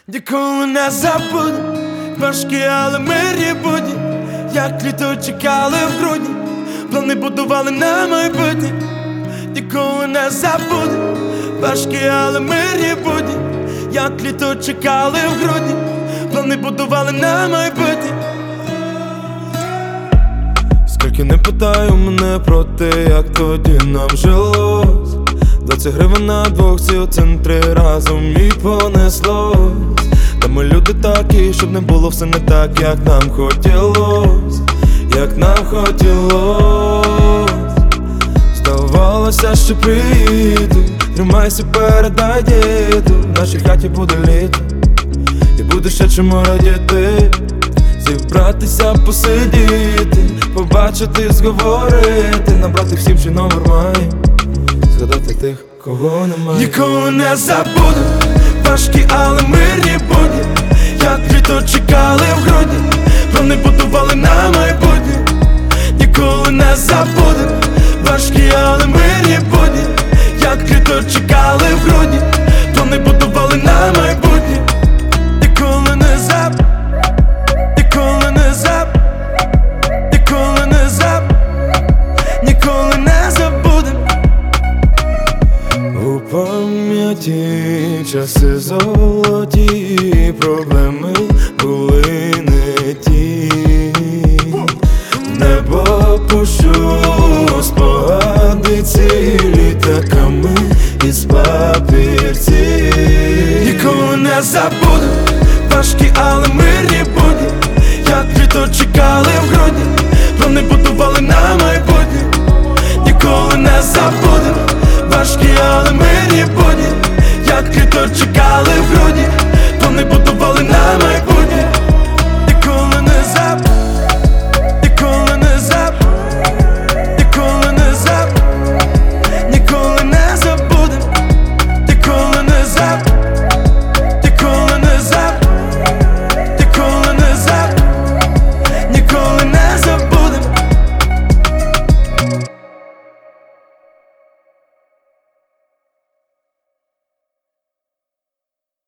Ніколи не забуду, важкі, але мирні будні, як літо чекали в грудні, плани будували на майбутнє. Ніколи не забуду, важкі, але мирні будні, як літо чекали в грудні, плани будували на майбутнє. Скільки не питаю мене про те, як тоді нам жилось, 20 гривень на двох, ці центри разом і понеслось. Та ми люди такі, щоб не було все не так, як нам хотілось, як нам хотілось. Здавалося, що приїду, тримайся, передай діду, в нашій хаті буде літо, і буде ще чому радіти. Зібратися, посидіти, побачити, зговорити, набрати всім, що номер має, згадати тих, кого немає. Ніколи не забуду, важкі, але мирні будні, як літо чекали в грудні, плани будували на майбутнє. Ніколи не забуду, важкі, але мирні будні, як літо чекали в грудні, плани будували на майбутнє. Ніколи не забуду, ніколи не забуду, ніколи не забуду, ніколи не забудем. У пам'яті часи золоті, проблеми були не ті. Небо пущу, спогади цілі літаками із папірці. Ніколи не забуду, важкі, але мирні будні, як літо чекали в грудні, плани будували на майбутнє. Ніколи не забуду, важкі, але мирні будні, як літо чекали в грудні,